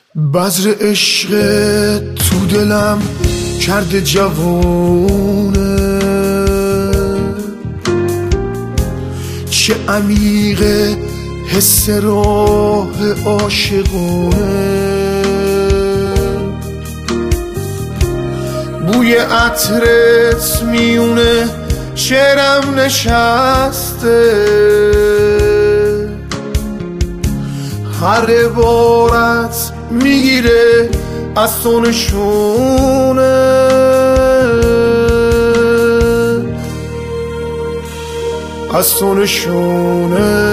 بذر عشق تو دلم کرده جوونه، چه عمیق حس راه عاشقونه. بوی عطرت میونه شعرم نشسته، هر عبارت میگیره از تو نشونه. از تو نشونه.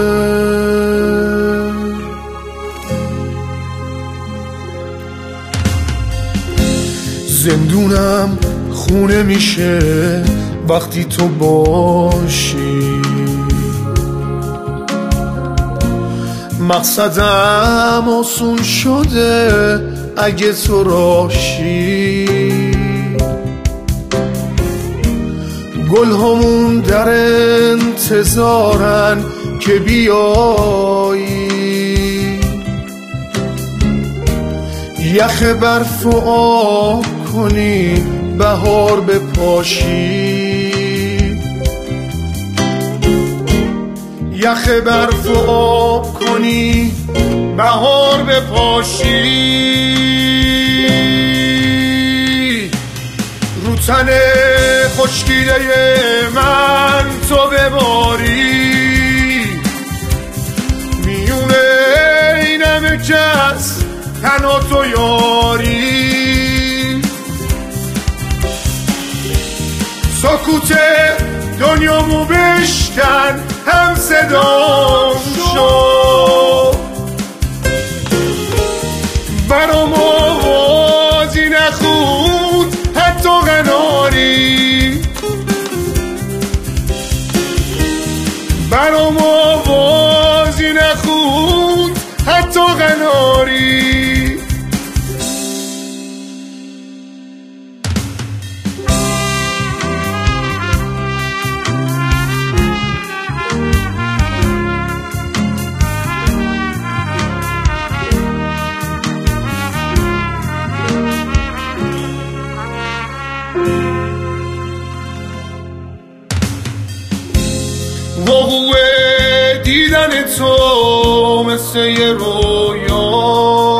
زندونم خونه میشه وقتی تو باشی، مقصدم آسون شده اگه تو راشی. گل همون در انتظارن که بیایی، یخ برف و آب کنی بهار بپاشی. یخ برف و آب کنی بهار بپاشی. رو تن خشکیده من تو بباری، میونه این همه کس تنها تو یاری. سکوت دنیامو بشکن هم صدام شو، برام آوازی نخون حتی قناری. برام آوازی نخون حتی قناری. وقوع دیدن تو مثل یه رویا،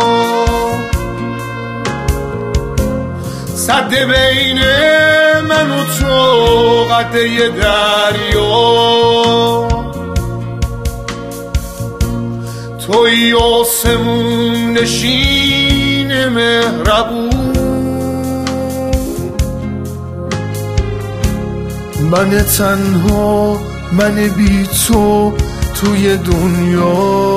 سد بین من و تو قد یه دریا. توی آسمون نشین مهربون، من تنها من بی تو توی دنیا.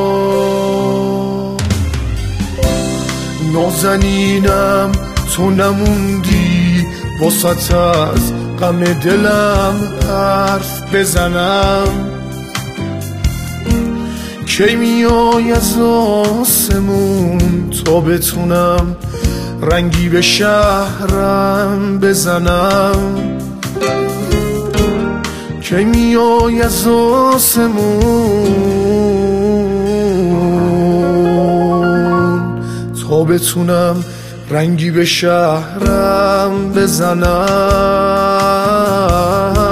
نازنینم تو نموندی واسط از غم دلم حرف بزنم. کی میای از آسمون تا بتونم رنگی به شهرم بزنم. کی میای از آسمون تا بتونم رنگی به شهرم بزنم.